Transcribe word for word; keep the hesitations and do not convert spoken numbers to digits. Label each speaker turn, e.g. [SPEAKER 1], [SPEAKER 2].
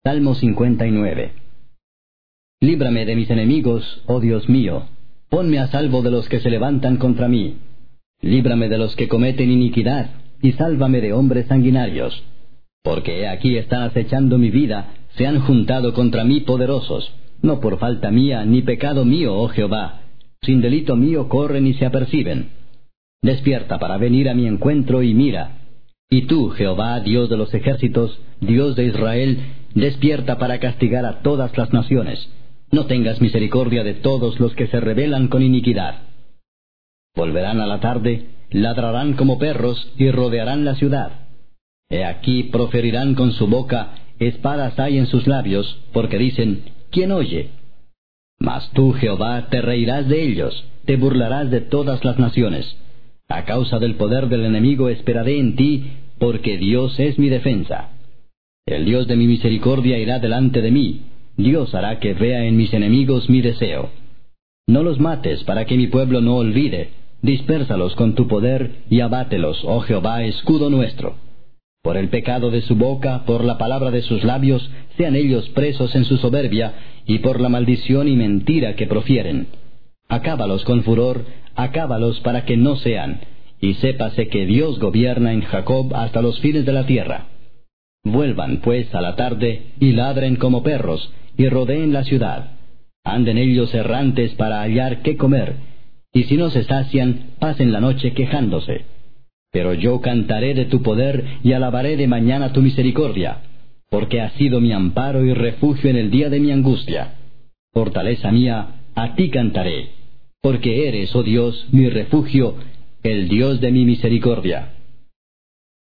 [SPEAKER 1] Salmo cincuenta y nueve. Líbrame de mis enemigos, oh Dios mío. Ponme a salvo de los que se levantan contra mí. Líbrame de los que cometen iniquidad, y sálvame de hombres sanguinarios. Porque he aquí están acechando mi vida, se han juntado contra mí poderosos. No por falta mía, ni pecado mío, oh Jehová. Sin delito mío corren y se aperciben. Despierta para venir a mi encuentro y mira. Y tú, Jehová, Dios de los ejércitos, Dios de Israel, despierta para castigar a todas las naciones. No tengas misericordia de todos los que se rebelan con iniquidad. Volverán a la tarde, ladrarán como perros y rodearán la ciudad. He aquí proferirán con su boca, espadas hay en sus labios, porque dicen, ¿quién oye? Mas tú, Jehová, te reirás de ellos, te burlarás de todas las naciones. A causa del poder del enemigo esperaré en ti, porque Dios es mi defensa. El Dios de mi misericordia irá delante de mí. Dios hará que vea en mis enemigos mi deseo. No los mates para que mi pueblo no olvide. Dispérsalos con tu poder y abátelos, oh Jehová, escudo nuestro. Por el pecado de su boca, por la palabra de sus labios, sean ellos presos en su soberbia, y por la maldición y mentira que profieren. Acábalos con furor, acábalos para que no sean, y sépase que Dios gobierna en Jacob hasta los fines de la tierra. Vuelvan, pues, a la tarde, y ladren como perros, y rodeen la ciudad. Anden ellos errantes para hallar qué comer, y si no se sacian, pasen la noche quejándose. Pero yo cantaré de tu poder, y alabaré de mañana tu misericordia, porque has sido mi amparo y refugio en el día de mi angustia. Fortaleza mía, a ti cantaré, porque eres, oh Dios, mi refugio, el Dios de mi misericordia.